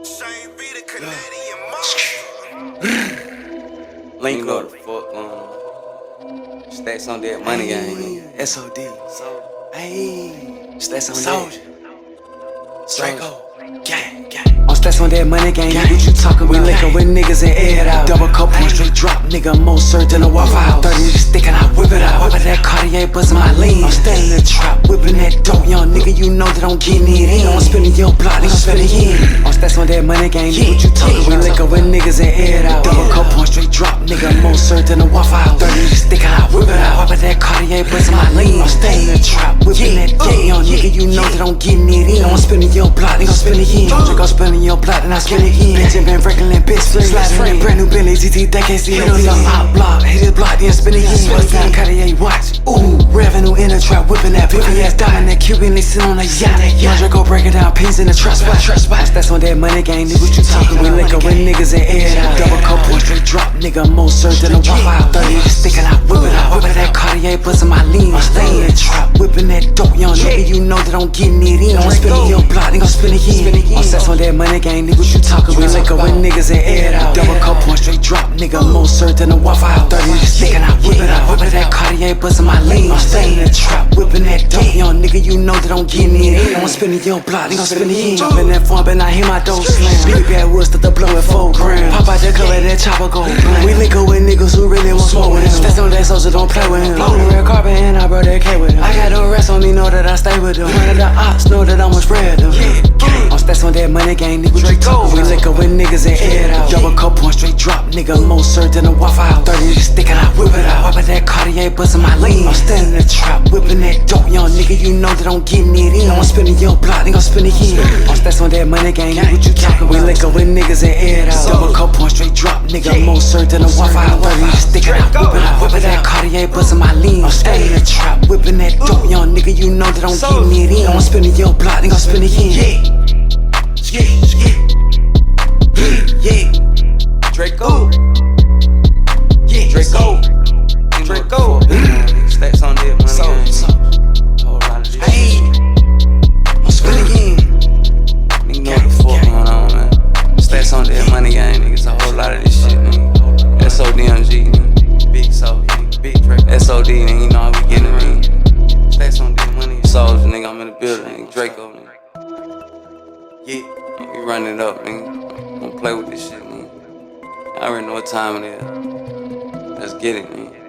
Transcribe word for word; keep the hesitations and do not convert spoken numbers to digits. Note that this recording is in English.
Shane be the Canadian monster. Link up, fuck, um, stacks on that money game. S O D. Hey, stacks on soldier. Draco. Gang, gang. On stacks on that money gang. Nigga, what you talking about? We linkin' with niggas and air it out. Double cup, one straight drop, nigga, more certain than a Waffle House. thirty niggas sticking, I whip it out. Whip that Cartier, buzzing my lean. I'm standing in the trap, whipping that dope, young nigga. You know that I'm getting it in. I'm spinning your block, nigga, spinning in. On stacks on that money gang. Nigga, what you talking about? We linkin' with niggas and air it out. Double cup, one straight drop, nigga, more certain than a Waffle House. thirty niggas sticking, I whip it out. Whip that Cartier, buzzing my lean. I'm standing in the trap, whipping that dope, young nigga. You know that I'm getting it in. I'm spinning your block, nigga, spinning in. Drake, I'm spinning your block, and I spin it in. Bitch, been Franklin, bitch, sliding in. Brand new Bentley, G T, they can't see it. Hit on hot block, hit his block, then spin it in. What's that Cartier watch? Ooh, revenue in the trap, whipping that Vicky ass diamond, that Cuban, they sit on a yacht. Young Draco breaking down pins in the trap spot. That's on that money gang, nigga, what you talking? We link up with niggas and air it out. Double cup, one straight drop, nigga, more certain than a Waffle House. thirty niggas sticking out, whip it out. Whipping that Cartier, buzzing my lean. I'm staying in the trap, whipping that dope, young nigga, you know that I'm getting it in. I'm spinning your block, nigga, spin it in. I'm sets on that money gang, nigga, what you talking? We link up with niggas and air it out. Double cup, one straight drop, nigga, more certain than a Waffle House. thirty niggas sticking out, whip it out. Whipping that Cartier, buzzing my lean. I'm staying in the trap, whipping that dope, young nigga, you know that I'm getting it in. I'm spinning your block, nigga, spin it in. Jumping that phone, but I hear my dough slam. Big bad woods, start to blow at four grams. Pop out that club, let that chopper go blam. We link up with niggas who really want smoke with him. That's on that soldier, don't play with him. Blow the red carpet and I brought that K with him. I got no rest on me, know that I stay with them. One of the ops know that I'ma spread them. I'm stacks on that money gang, nigga, what you talking? We link up with niggas and air it out. Double cup, one straight drop, nigga, more certain than a Waffle House. thirty niggas sticking out, whip it out. Whipping that Cartier, buzzing my lean. I'm standing in the trap, whipping that dope, young nigga, you know that I'm getting it in. I'm spinning your block, nigga, spin it in. I'm stacks on that money gang, nigga, what you talking? We link up with niggas and air it out. Double cup, one straight drop, nigga, more certain than a Waffle House. thirty niggas sticking out, whipping out. Whipping that Cartier, buzzing my lean. I'm standing in the trap, whipping that dope, young nigga, you know that I'm getting it in. I'm spinning your block, nigga, spin it in. Yeah, yeah, yeah, Draco, yeah, Draco, Draco, Stacks on that money game. Whole lot of this hey, shit. I'm spinning again. Nigga know what the fuck going on, man. Stacks on that money game, niggas. A whole lot of this shit, nigga. S O D M G, nigga. Big soul, nigga. Big Draco. S O D, nigga. You know how we getting it, nigga. Stacks on that money. Soldier, nigga. I'm in the building, nigga. Draco, nigga. Yeah, we running it up, nigga. Don't play with this shit, nigga. I already know what time it is. Let's get it, nigga.